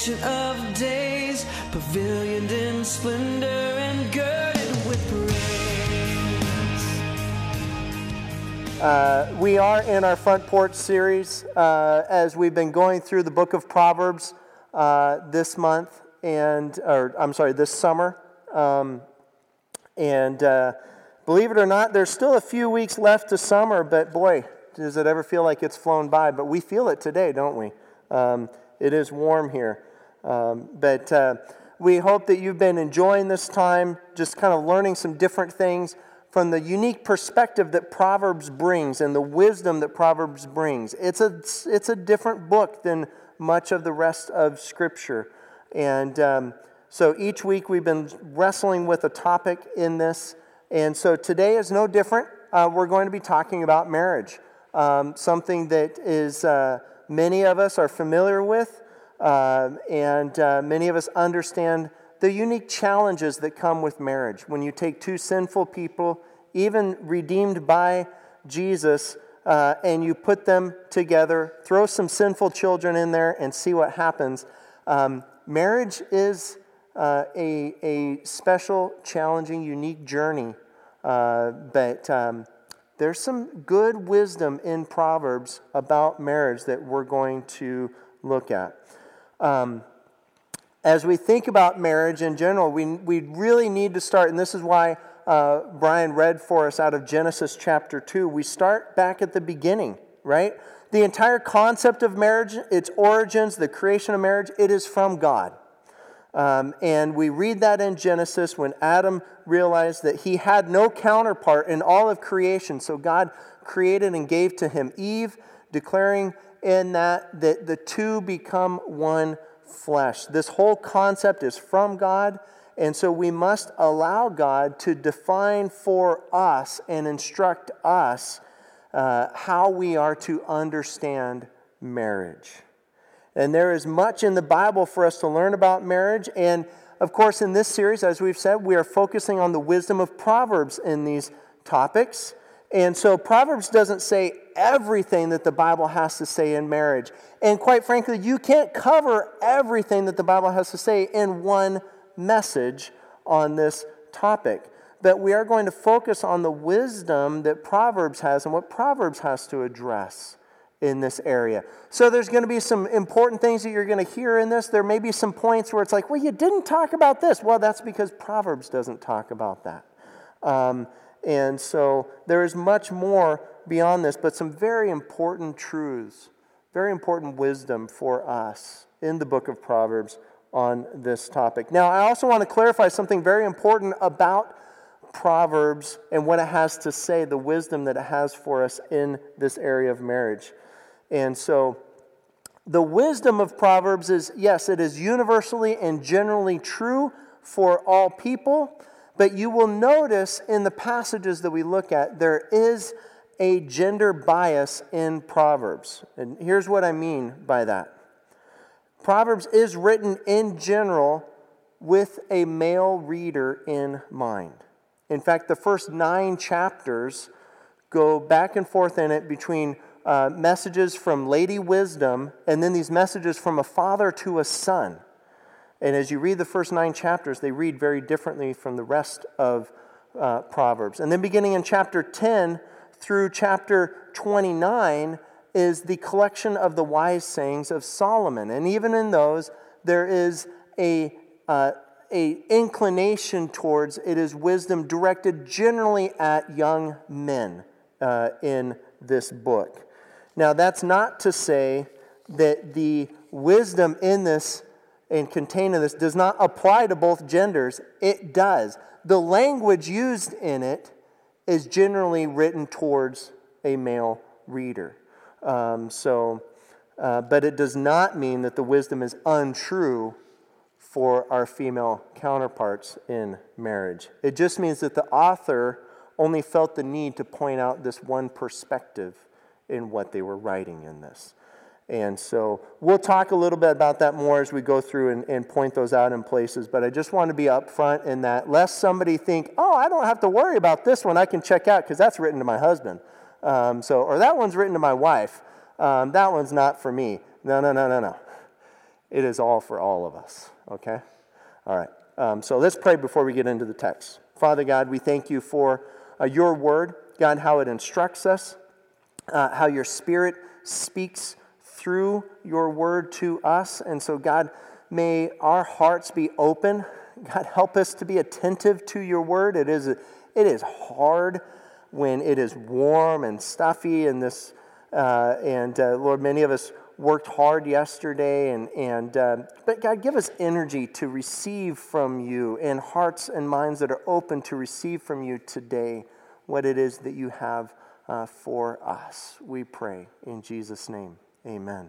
Ancient of days, pavilioned in splendor and girded with praise. We are in our Front Porch series as we've been going through the book of Proverbs this month, this summer. Believe it or not, there's still a few weeks left to summer, but boy, does it ever feel like it's flown by. But we feel it today, don't we? It is warm here. But we hope that you've been enjoying this time, just kind of learning some different things from the unique perspective that Proverbs brings and the wisdom that Proverbs brings. It's a different book than much of the rest of Scripture. And so each week we've been wrestling with a topic in this. And so today is no different. We're going to be talking about marriage, something that is many of us are familiar with, and many of us understand the unique challenges that come with marriage. When you take two sinful people, even redeemed by Jesus, and you put them together, throw some sinful children in there and see what happens. Marriage is a special, challenging, unique journey. But there's some good wisdom in Proverbs about marriage that we're going to look at. As we think about marriage in general, we really need to start, and this is why Brian read for us out of Genesis chapter 2. We start back at the beginning, right? The entire concept of marriage, its origins, the creation of marriage, it is from God. And we read that in Genesis when Adam realized that he had no counterpart in all of creation. So God created and gave to him Eve, declaring in that the two become one flesh. This whole concept is from God, and so we must allow God to define for us and instruct us how we are to understand marriage. And there is much in the Bible for us to learn about marriage. And, of course, in this series, as we've said, we are focusing on the wisdom of Proverbs in these topics. And so Proverbs doesn't say everything that the Bible has to say in marriage. And quite frankly, you can't cover everything that the Bible has to say in one message on this topic. But we are going to focus on the wisdom that Proverbs has and what Proverbs has to address in this area. So there's going to be some important things that you're going to hear in this. There may be some points where it's like, well, you didn't talk about this. Well, that's because Proverbs doesn't talk about that. And so there is much more beyond this, but some very important truths, very important wisdom for us in the book of Proverbs on this topic. Now, I also want to clarify something very important about Proverbs and what it has to say, the wisdom that it has for us in this area of marriage. And so the wisdom of Proverbs is, yes, it is universally and generally true for all people, but you will notice in the passages that we look at, there is a gender bias in Proverbs. And here's what I mean by that. Proverbs is written in general with a male reader in mind. In fact, the first 9 chapters go back and forth in it between messages from Lady Wisdom and then these messages from a father to a son. And as you read the first 9 chapters, they read very differently from the rest of Proverbs. And then beginning in chapter 10 through chapter 29 is the collection of the wise sayings of Solomon. And even in those, there is a inclination towards it is wisdom directed generally at young men in this book. Now, that's not to say that the wisdom in this and contained in this does not apply to both genders. It does. The language used in it is generally written towards a male reader. But it does not mean that the wisdom is untrue for our female counterparts in marriage. It just means that the author only felt the need to point out this one perspective in what they were writing in this. And so we'll talk a little bit about that more as we go through and point those out in places. But I just want to be upfront in that, lest somebody think, oh, I don't have to worry about this one. I can check out because that's written to my husband. Or that one's written to my wife. That one's not for me. No. It is all for all of us, okay? All right, so let's pray before we get into the text. Father God, we thank you for your word, God, how it instructs us, how your Spirit speaks through your word to us. And so, God, may our hearts be open. God, help us to be attentive to your word. It is hard when it is warm and stuffy and this, Lord, many of us worked hard yesterday, but God, give us energy to receive from you and hearts and minds that are open to receive from you today what it is that you have for us. We pray in Jesus' name. Amen.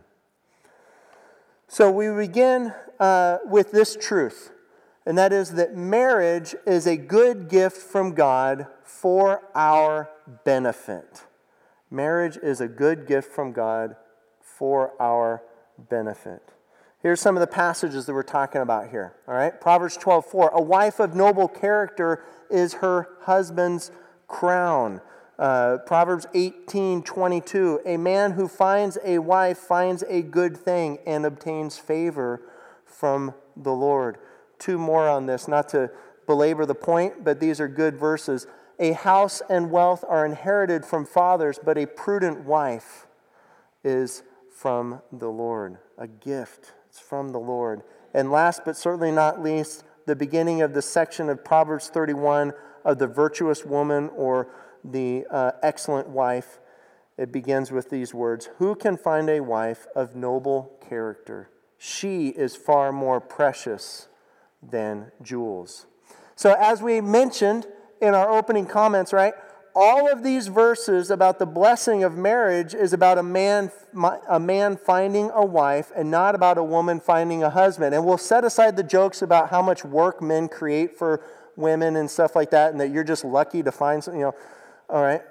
So we begin with this truth, and that is that marriage is a good gift from God for our benefit. Marriage is a good gift from God for our benefit. Here's some of the passages that we're talking about here. All right, Proverbs 12:4. A wife of noble character is her husband's crown. Proverbs 18:22. A man who finds a wife finds a good thing and obtains favor from the Lord. Two more on this, not to belabor the point, but these are good verses. A house and wealth are inherited from fathers, but a prudent wife is from the Lord. A gift. It's from the Lord. And last but certainly not least, the beginning of the section of Proverbs 31 of the virtuous woman or the excellent wife. It begins with these words, who can find a wife of noble character? She is far more precious than jewels. So as we mentioned in our opening comments, right, all of these verses about the blessing of marriage is about a man finding a wife and not about a woman finding a husband. And we'll set aside the jokes about how much work men create for women and stuff like that, and that you're just lucky to find some, all right.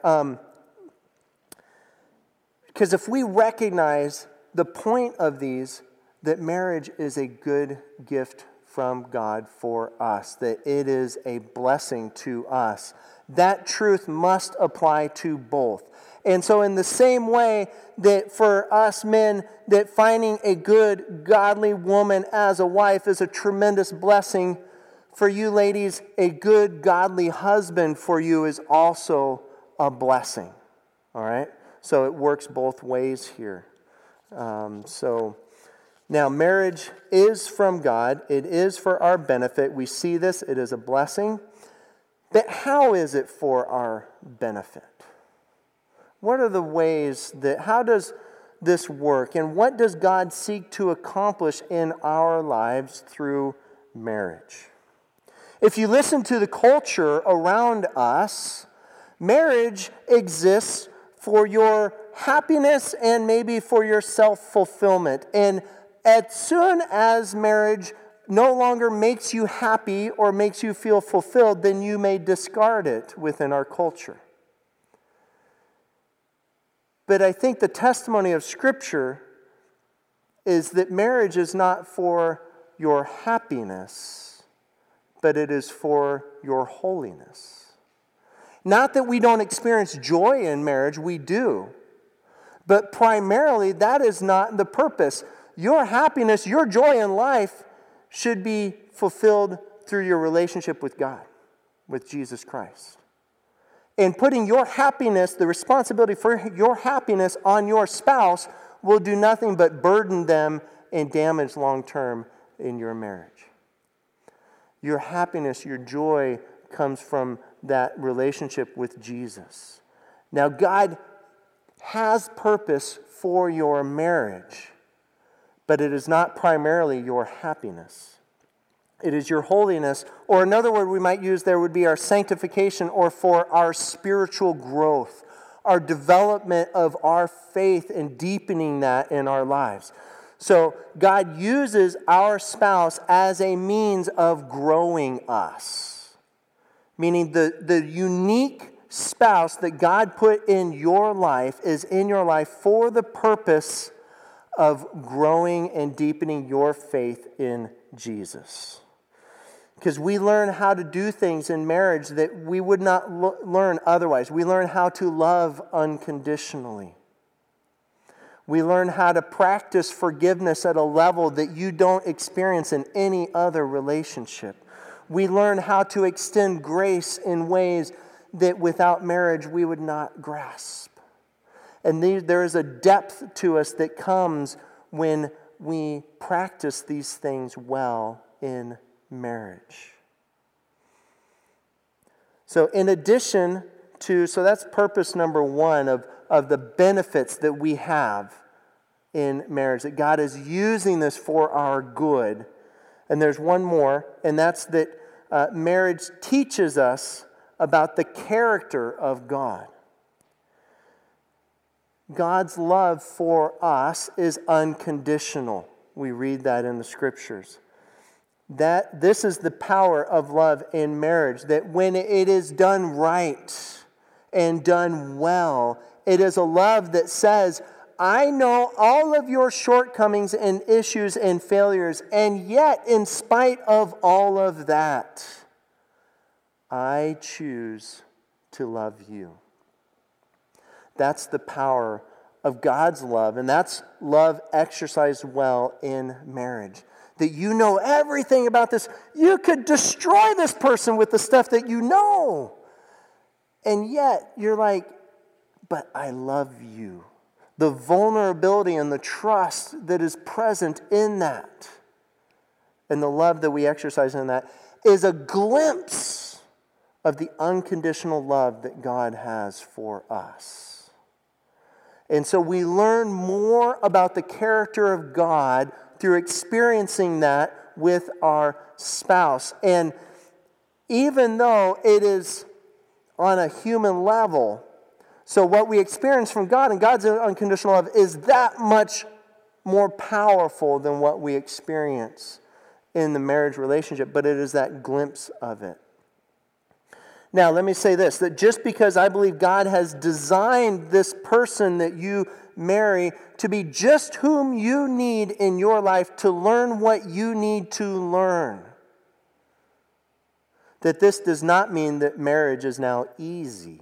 Because if we recognize the point of these, that marriage is a good gift from God for us, that it is a blessing to us, that truth must apply to both. And so in the same way that for us men, that finding a good, godly woman as a wife is a tremendous blessing, for you ladies, a good, godly husband for you is also a blessing. All right? So it works both ways here. Now, marriage is from God. It is for our benefit. We see this. It is a blessing. But how is it for our benefit? What are the ways how does this work? And what does God seek to accomplish in our lives through marriage? If you listen to the culture around us, marriage exists for your happiness and maybe for your self-fulfillment. And as soon as marriage no longer makes you happy or makes you feel fulfilled, then you may discard it within our culture. But I think the testimony of Scripture is that marriage is not for your happiness, but it is for your holiness. Not that we don't experience joy in marriage, we do. But primarily, that is not the purpose. Your happiness, your joy in life should be fulfilled through your relationship with God, with Jesus Christ. And putting your happiness, the responsibility for your happiness on your spouse will do nothing but burden them and damage long-term in your marriage. Your happiness, your joy comes from that relationship with Jesus. Now, God has purpose for your marriage, but it is not primarily your happiness. It is your holiness, or another word we might use there would be our sanctification, or for our spiritual growth, our development of our faith and deepening that in our lives. So God uses our spouse as a means of growing us, meaning the unique spouse that God put in your life is in your life for the purpose of growing and deepening your faith in Jesus. Because we learn how to do things in marriage that we would not learn otherwise. We learn how to love unconditionally. We learn how to practice forgiveness at a level that you don't experience in any other relationship. We learn how to extend grace in ways that without marriage we would not grasp. And there is a depth to us that comes when we practice these things well in marriage. So in addition to, so that's purpose number one of the benefits that we have in marriage, that God is using this for our good. And there's one more, and that's that marriage teaches us about the character of God. God's love for us is unconditional. We read that in the Scriptures. That this is the power of love in marriage, that when it is done right and done well, it is a love that says, I know all of your shortcomings and issues and failures, and yet, in spite of all of that, I choose to love you. That's the power of God's love, and that's love exercised well in marriage. That you know everything about this. You could destroy this person with the stuff that you know. And yet, you're like, but I love you. The vulnerability and the trust that is present in that, and the love that we exercise in that, is a glimpse of the unconditional love that God has for us. And so we learn more about the character of God through experiencing that with our spouse. And even though it is on a human level, so what we experience from God and God's unconditional love is that much more powerful than what we experience in the marriage relationship, but it is that glimpse of it. Now, let me say this, that just because I believe God has designed this person that you marry to be just whom you need in your life to learn what you need to learn, that this does not mean that marriage is now easy.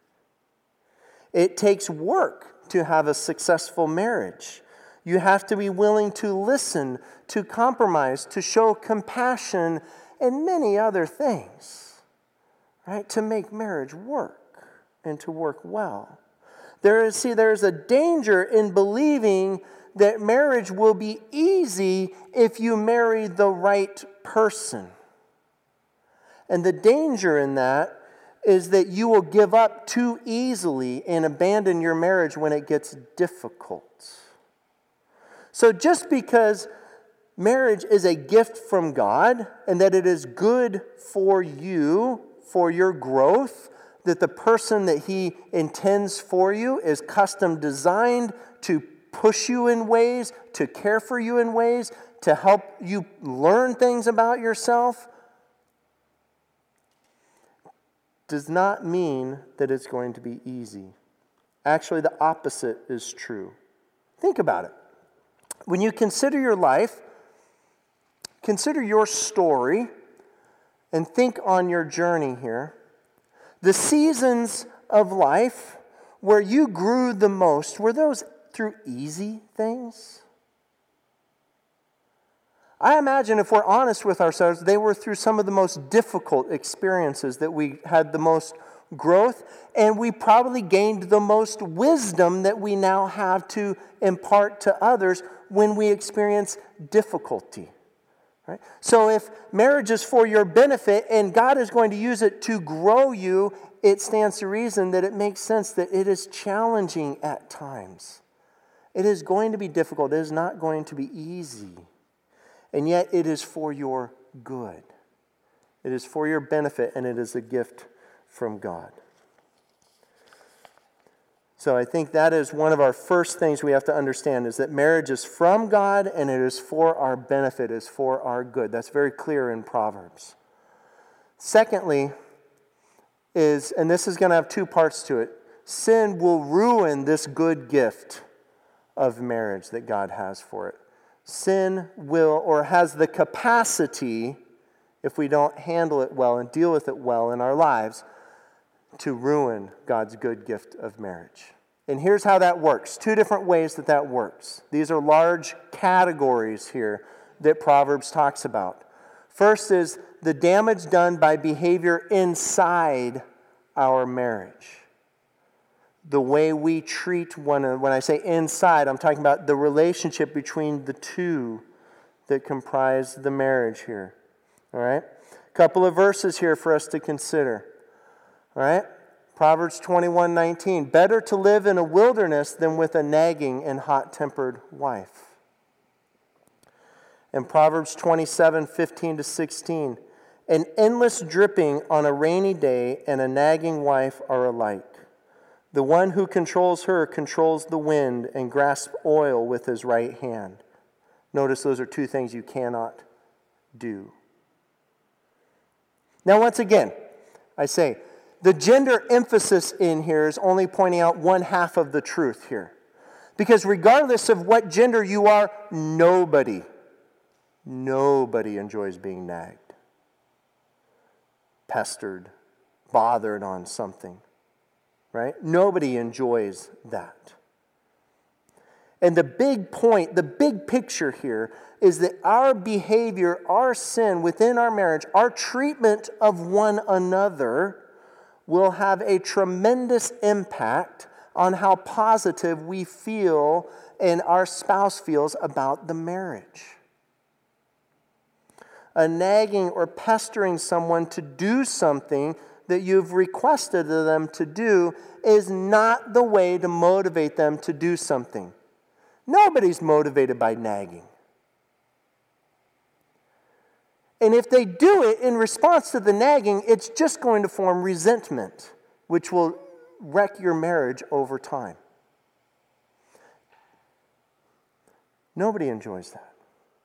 It takes work to have a successful marriage. You have to be willing to listen, to compromise, to show compassion, and many other things, right? To make marriage work and to work well. There's a danger in believing that marriage will be easy if you marry the right person. And the danger in that is that you will give up too easily and abandon your marriage when it gets difficult. So just because marriage is a gift from God and that it is good for you, for your growth, that the person that He intends for you is custom designed to push you in ways, to care for you in ways, to help you learn things about yourself, does not mean that it's going to be easy. Actually, the opposite is true. Think about it. When you consider your life, consider your story, and think on your journey here. The seasons of life where you grew the most, were those through easy things? I imagine if we're honest with ourselves, they were through some of the most difficult experiences that we had the most growth, and we probably gained the most wisdom that we now have to impart to others when we experience difficulty. Right? So if marriage is for your benefit and God is going to use it to grow you, it stands to reason that it makes sense that it is challenging at times. It is going to be difficult. It is not going to be easy. And yet it is for your good. It is for your benefit, and it is a gift from God. So I think that is one of our first things we have to understand, is that marriage is from God and it is for our benefit, is for our good. That's very clear in Proverbs. Secondly is, and this is going to have two parts to it, sin will ruin this good gift of marriage that God has for it. Sin will, or has the capacity, if we don't handle it well and deal with it well in our lives, to ruin God's good gift of marriage. And here's how that works. Two different ways that works. These are large categories here that Proverbs talks about. First is the damage done by behavior inside our marriage. The way we treat one another. When I say inside, I'm talking about the relationship between the two that comprise the marriage here. All right? A couple of verses here for us to consider. All right? Proverbs 21:19. Better to live in a wilderness than with a nagging and hot-tempered wife. And Proverbs 27:15-16. An endless dripping on a rainy day and a nagging wife are alike. The one who controls her controls the wind and grasps oil with his right hand. Notice those are two things you cannot do. Now, once again, I say, the gender emphasis in here is only pointing out one half of the truth here. Because regardless of what gender you are, nobody enjoys being nagged, pestered, bothered on something. Right? Nobody enjoys that. And the big point, the big picture here is that our behavior, our sin within our marriage, our treatment of one another will have a tremendous impact on how positive we feel and our spouse feels about the marriage. A nagging or pestering someone to do something that you've requested of them to do is not the way to motivate them to do something. Nobody's motivated by nagging. And if they do it in response to the nagging, it's just going to form resentment, which will wreck your marriage over time. Nobody enjoys that.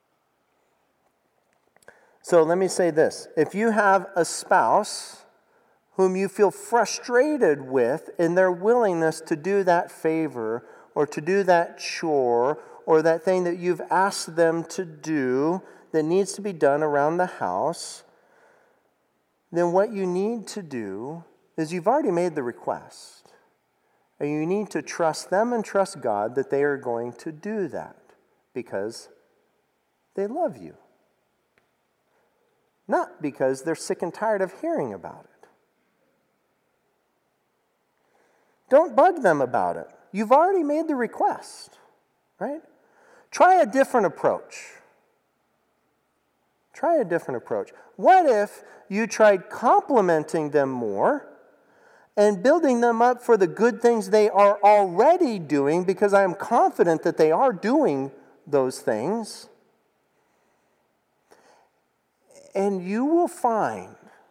So let me say this. If you have a spouse whom you feel frustrated with in their willingness to do that favor or to do that chore or that thing that you've asked them to do that needs to be done around the house, then what you need to do is you've already made the request. And you need to trust them and trust God that they are going to do that because they love you. Not because they're sick and tired of hearing about it. Don't bug them about it. You've already made the request, right? Try a different approach. Try a different approach. What if you tried complimenting them more and building them up for the good things they are already doing, because I am confident that they are doing those things, and you will find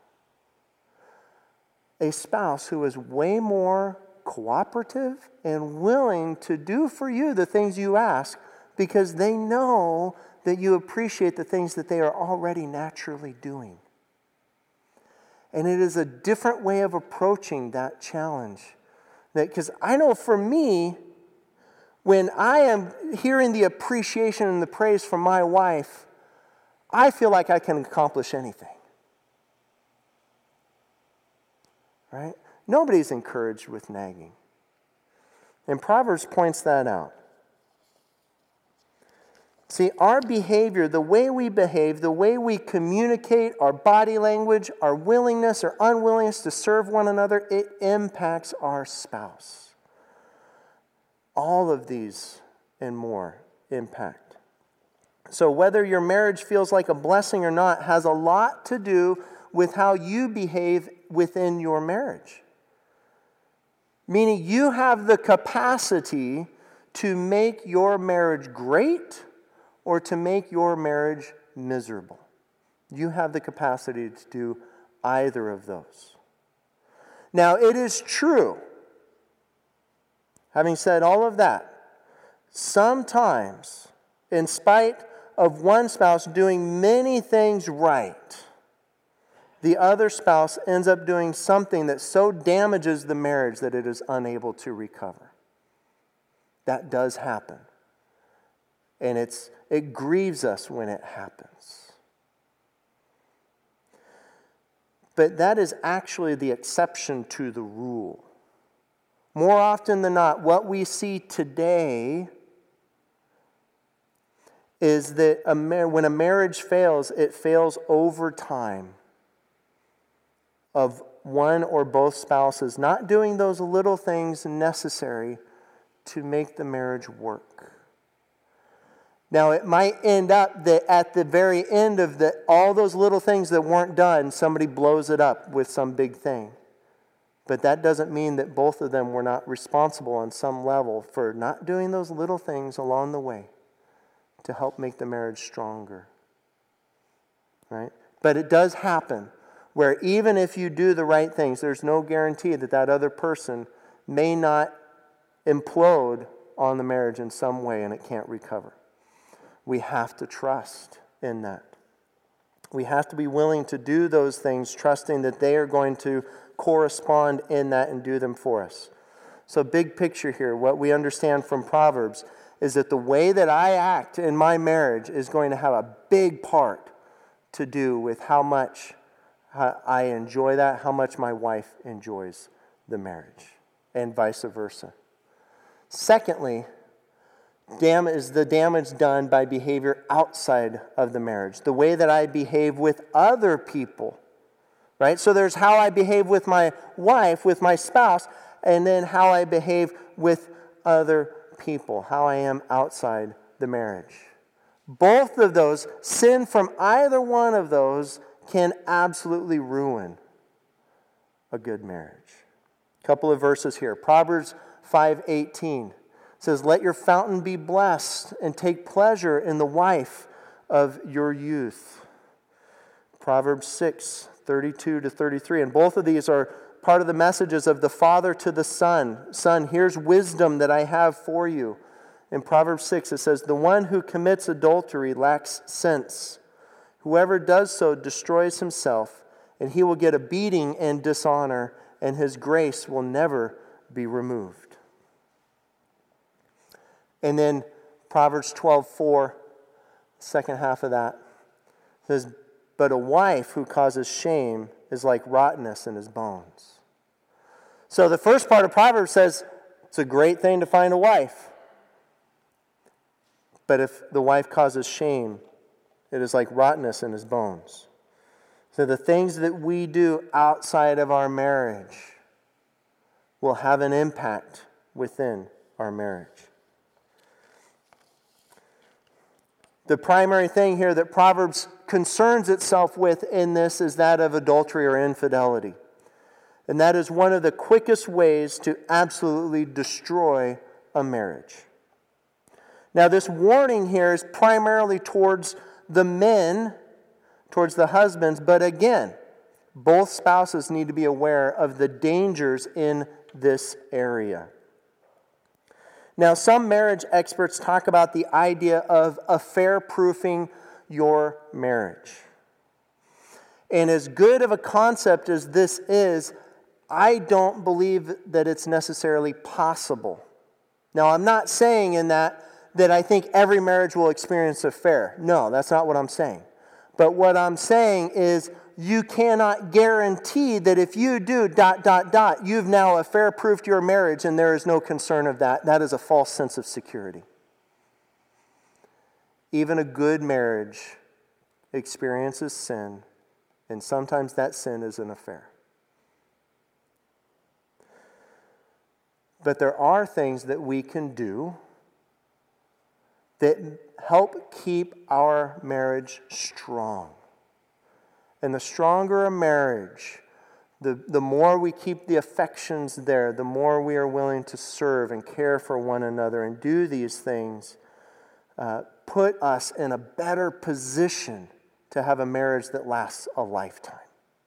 a spouse who is way more cooperative and willing to do for you the things you ask because they know that you appreciate the things that they are already naturally doing. And it is a different way of approaching that challenge. Because I know for me, when I am hearing the appreciation and the praise from my wife, I feel like I can accomplish anything. Right? Nobody's encouraged with nagging. And Proverbs points that out. See, our behavior, the way we behave, the way we communicate, our body language, our willingness or unwillingness to serve one another, it impacts our spouse. All of these and more impact. So whether your marriage feels like a blessing or not has a lot to do with how you behave within your marriage. Meaning you have the capacity to make your marriage great or to make your marriage miserable. You have the capacity to do either of those. Now, it is true, having said all of that, sometimes, in spite of one spouse doing many things right, the other spouse ends up doing something that so damages the marriage that it is unable to recover. That does happen. And it grieves us when it happens. But that is actually the exception to the rule. More often than not, what we see today is that when a marriage fails, it fails over time of one or both spouses not doing those little things necessary to make the marriage work. Now, it might end up that at the very end of all those little things that weren't done, somebody blows it up with some big thing. But that doesn't mean that both of them were not responsible on some level for not doing those little things along the way to help make the marriage stronger. Right? But it does happen where even if you do the right things, there's no guarantee that that other person may not implode on the marriage in some way and it can't recover. We have to trust in that. We have to be willing to do those things, trusting that they are going to correspond in that and do them for us. So big picture here, what we understand from Proverbs is that the way that I act in my marriage is going to have a big part to do with how much I enjoy that, how much my wife enjoys the marriage, and vice versa. Secondly, is the damage done by behavior outside of the marriage, the way that I behave with other people, right? So there's how I behave with my wife, with my spouse, and then how I behave with other people, how I am outside the marriage. Both of those, sin from either one of those can absolutely ruin a good marriage. A couple of verses here. Proverbs 5:18 says, "Let your fountain be blessed and take pleasure in the wife of your youth." Proverbs 6:32-33. And both of these are part of the messages of the father to the son. Son, here's wisdom that I have for you. In Proverbs 6, it says, "The one who commits adultery lacks sense. Whoever does so destroys himself, and he will get a beating and dishonor, and his grace will never be removed." And then Proverbs 12:4, second half of that, says, "But a wife who causes shame is like rottenness in his bones." So the first part of Proverbs says it's a great thing to find a wife. But if the wife causes shame, it is like rottenness in his bones. So the things that we do outside of our marriage will have an impact within our marriage. The primary thing here that Proverbs concerns itself with in this is that of adultery or infidelity. And that is one of the quickest ways to absolutely destroy a marriage. Now, this warning here is primarily towards the men, towards the husbands, but again, both spouses need to be aware of the dangers in this area. Now, some marriage experts talk about the idea of affair-proofing your marriage. And as good of a concept as this is, I don't believe that it's necessarily possible. Now, I'm not saying in that I think every marriage will experience an affair. No, that's not what I'm saying. But what I'm saying is you cannot guarantee that if you do ... you've now affair-proofed your marriage and there is no concern of that. That is a false sense of security. Even a good marriage experiences sin, and sometimes that sin is an affair. But there are things that we can do that help keep our marriage strong. And the stronger a marriage, the more we keep the affections there, the more we are willing to serve and care for one another and do these things, put us in a better position to have a marriage that lasts a lifetime.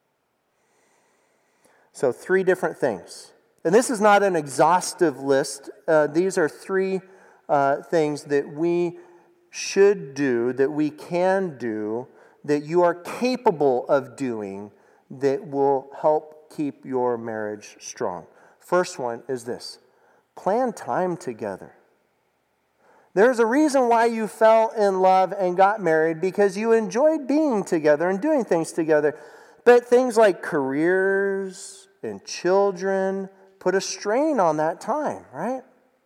So 3 different things. And this is not an exhaustive list. These are 3 things that we should do, that we can do, that you are capable of doing that will help keep your marriage strong. First one is this: plan time together. There's a reason why you fell in love and got married, because you enjoyed being together and doing things together. But things like careers and children, put a strain on that time, right?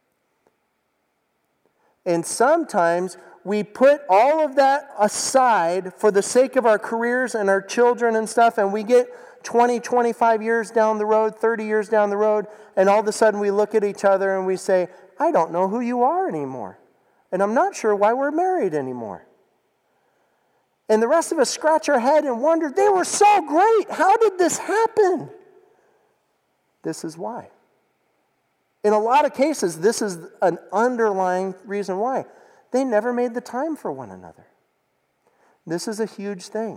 And sometimes we put all of that aside for the sake of our careers and our children and stuff, and we get 20, 25 years down the road, 30 years down the road, and all of a sudden we look at each other and we say, I don't know who you are anymore. And I'm not sure why we're married anymore. And the rest of us scratch our head and wonder, they were so great. How did this happen? This is why. In a lot of cases, this is an underlying reason why. They never made the time for one another. This is a huge thing.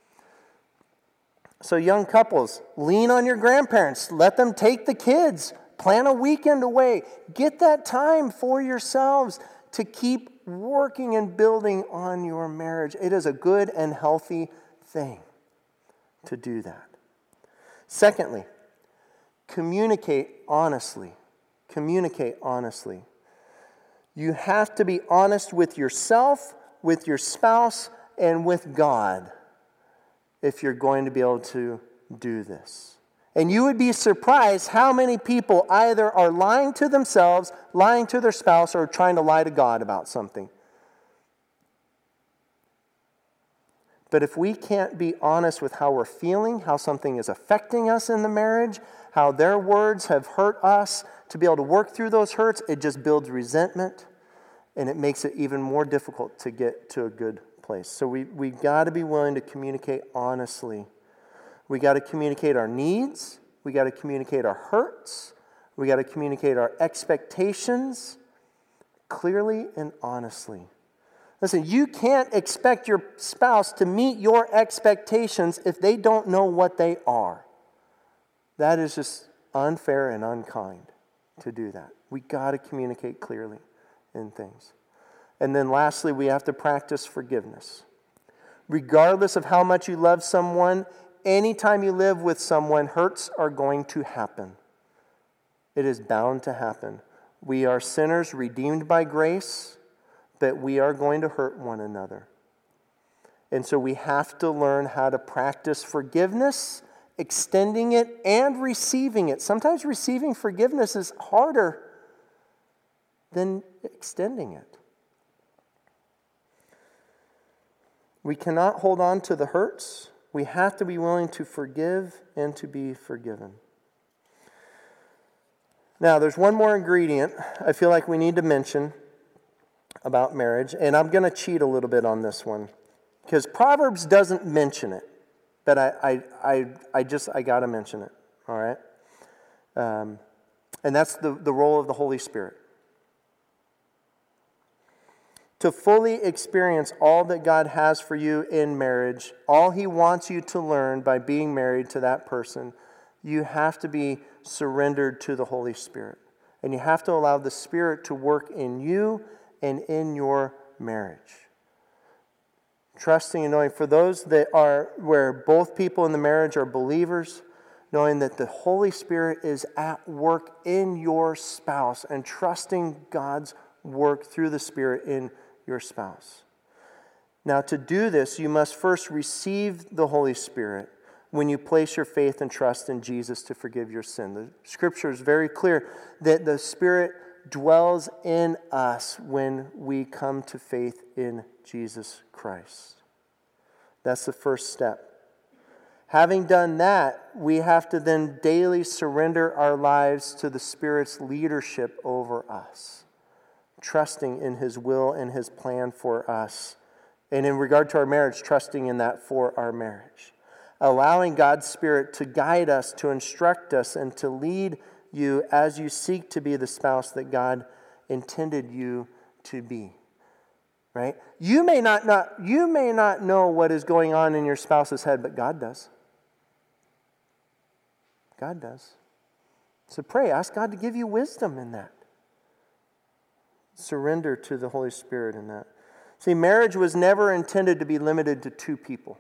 So young couples, lean on your grandparents. Let them take the kids. Plan a weekend away. Get that time for yourselves to keep working and building on your marriage. It is a good and healthy thing to do that. Secondly, communicate honestly. Communicate honestly. You have to be honest with yourself, with your spouse, and with God if you're going to be able to do this. And you would be surprised how many people either are lying to themselves, lying to their spouse, or trying to lie to God about something. But if we can't be honest with how we're feeling, how something is affecting us in the marriage, how their words have hurt us, to be able to work through those hurts, it just builds resentment, and it makes it even more difficult to get to a good place. So we got to be willing to communicate honestly. We got to communicate our needs. We got to communicate our hurts. We got to communicate our expectations clearly and honestly. Listen, you can't expect your spouse to meet your expectations if they don't know what they are. That is just unfair and unkind to do that. We got to communicate clearly in things. And then lastly, we have to practice forgiveness. Regardless of how much you love someone, anytime you live with someone, hurts are going to happen. It is bound to happen. We are sinners redeemed by grace, but we are going to hurt one another. And so we have to learn how to practice forgiveness, extending it and receiving it. Sometimes receiving forgiveness is harder than extending it. We cannot hold on to the hurts. We have to be willing to forgive and to be forgiven. Now, there's one more ingredient I feel like we need to mention about marriage, and I'm going to cheat a little bit on this one because Proverbs doesn't mention it, but I got to mention it, all right? And that's the role of the Holy Spirit. To fully experience all that God has for you in marriage, all He wants you to learn by being married to that person, you have to be surrendered to the Holy Spirit. And you have to allow the Spirit to work in you and in your marriage. Trusting and knowing, for those that are where both people in the marriage are believers, knowing that the Holy Spirit is at work in your spouse and trusting God's work through the Spirit in your spouse. Now, to do this, you must first receive the Holy Spirit when you place your faith and trust in Jesus to forgive your sin. The Scripture is very clear that the Spirit dwells in us when we come to faith in Jesus Christ. That's the first step. Having done that, we have to then daily surrender our lives to the Spirit's leadership over us, trusting in His will and His plan for us. And in regard to our marriage, trusting in that for our marriage. Allowing God's Spirit to guide us, to instruct us, and to lead you as you seek to be the spouse that God intended you to be. Right? You may not know what is going on in your spouse's head, but God does. God does. So pray, ask God to give you wisdom in that. Surrender to the Holy Spirit in that. See, marriage was never intended to be limited to two people.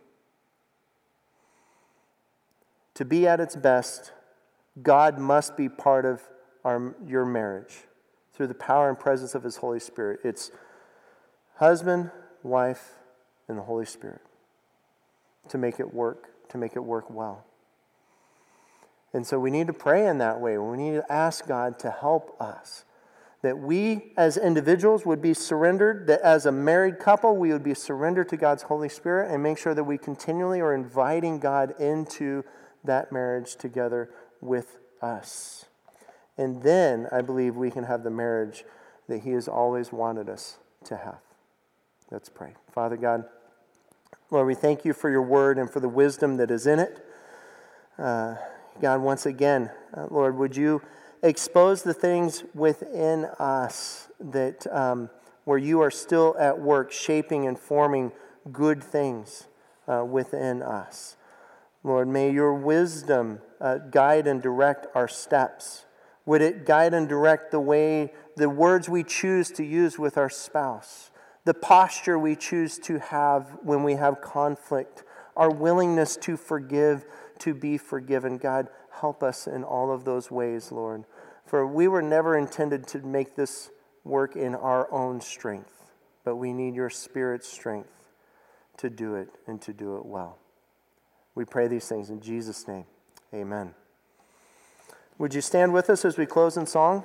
To be at its best, God must be part of your marriage through the power and presence of His Holy Spirit. It's husband, wife, and the Holy Spirit to make it work well. And so we need to pray in that way. We need to ask God to help us. That we as individuals would be surrendered, that as a married couple we would be surrendered to God's Holy Spirit and make sure that we continually are inviting God into that marriage together with us. And then I believe we can have the marriage that He has always wanted us to have. Let's pray. Father God, Lord, we thank You for Your word and for the wisdom that is in it. God, once again, Lord, would You expose the things within us that where You are still at work shaping and forming good things within us. Lord, may Your wisdom guide and direct our steps. Would it guide and direct the words we choose to use with our spouse, the posture we choose to have when we have conflict, our willingness to forgive, to be forgiven. God, help us in all of those ways, Lord. For we were never intended to make this work in our own strength, but we need Your Spirit's strength to do it and to do it well. We pray these things in Jesus' name. Amen. Would you stand with us as we close in song?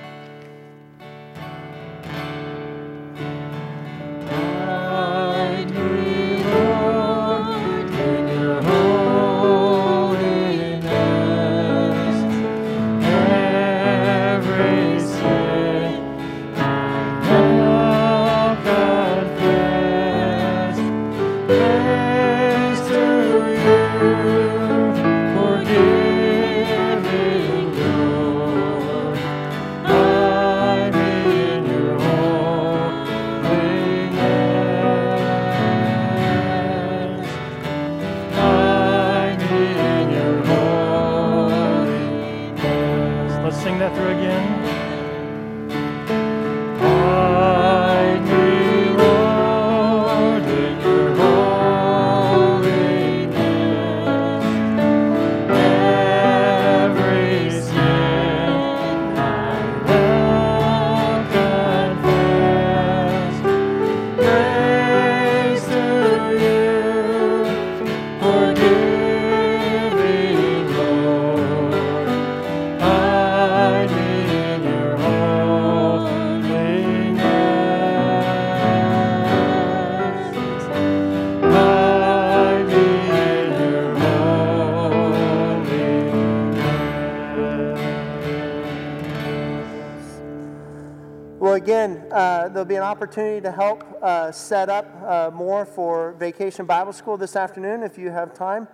Again, there'll be an opportunity to help set up more for Vacation Bible School this afternoon if you have time.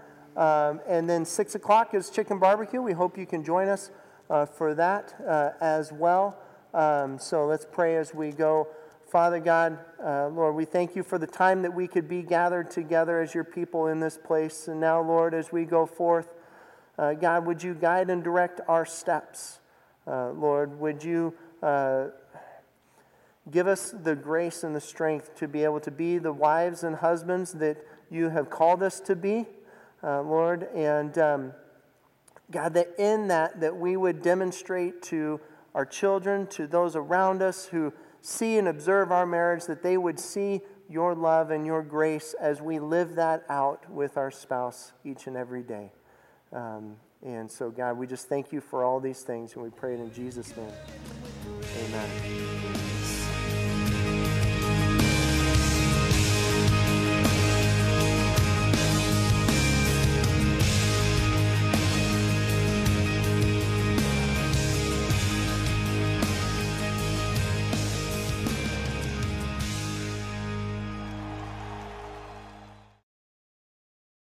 And then 6 o'clock is chicken barbecue. We hope you can join us for that as well. So let's pray as we go. Father God, Lord, we thank You for the time that we could be gathered together as Your people in this place. And now, Lord, as we go forth, God, would You guide and direct our steps? Lord, would You give us the grace and the strength to be able to be the wives and husbands that You have called us to be, Lord. And God, that in that we would demonstrate to our children, to those around us who see and observe our marriage, that they would see Your love and Your grace as we live that out with our spouse each and every day. And so, God, we just thank You for all these things, and we pray it in Jesus' name. Amen.